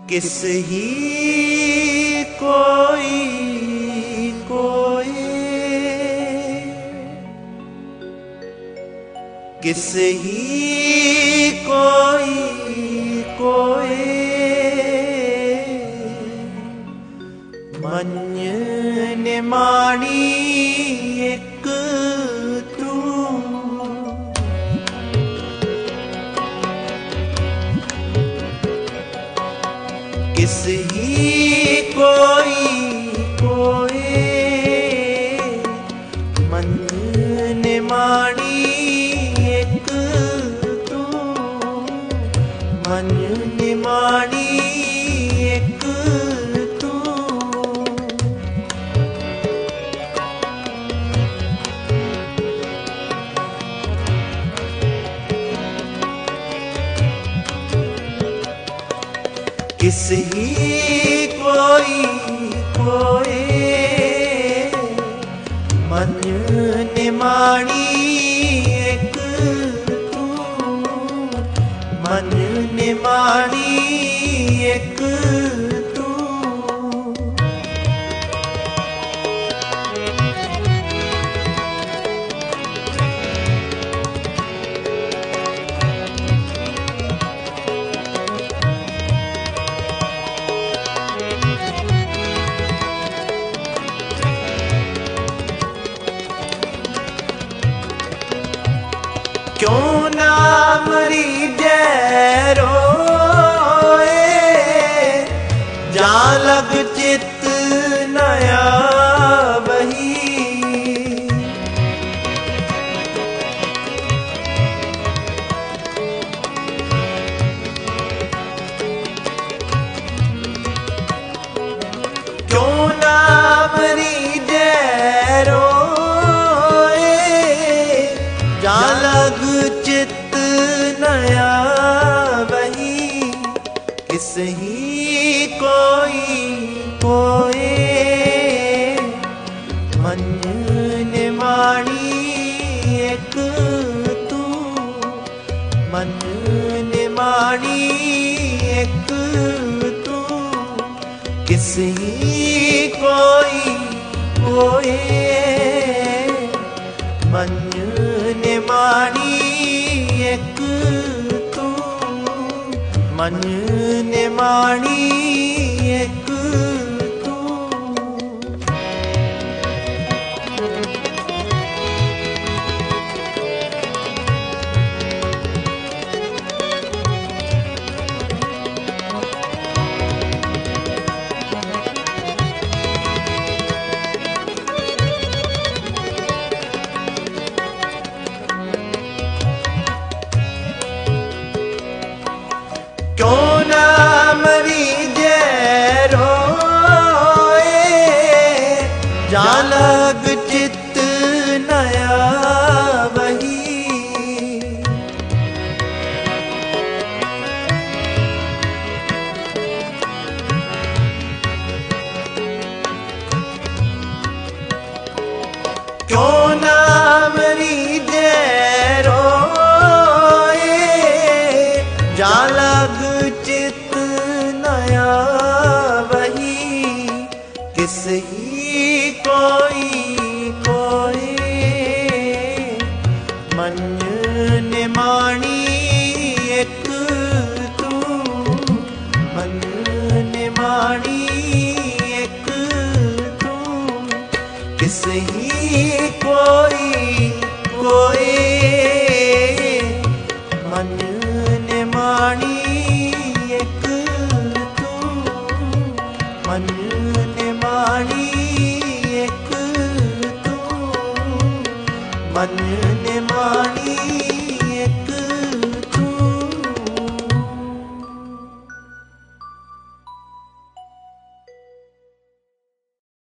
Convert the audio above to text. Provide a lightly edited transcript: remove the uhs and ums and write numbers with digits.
किस ही कोई कोई किस ही कोई कोई मन निमाणी एक तू किस ही कोई कोई मन निमाणी एक तू मन निमाणी एक तू किस ही कोई कोई मन निमाणी एक तू मन निमाणी एक तू क्यों ना मरी जय रोए जा लग चित नया वही क्यों ना मरी जय रोए जा लग चित नया वही किस ही कोई कोई मन निमाणी एक तू मन निमाणी एक तू किस ही कोई कोई मन निमाणी एक तू मन निमाणी एक तू क्यों ना मरी जय रोए जा लग चित नया वही क्यों ना मरी जय रोए जा लग चित नया वही किस ही कोई कोई मन निमाणी एक तू मन निमाणी एक तू किस ही कोई कोई मन निमाणी एक तू मन निमाणी एक तू मन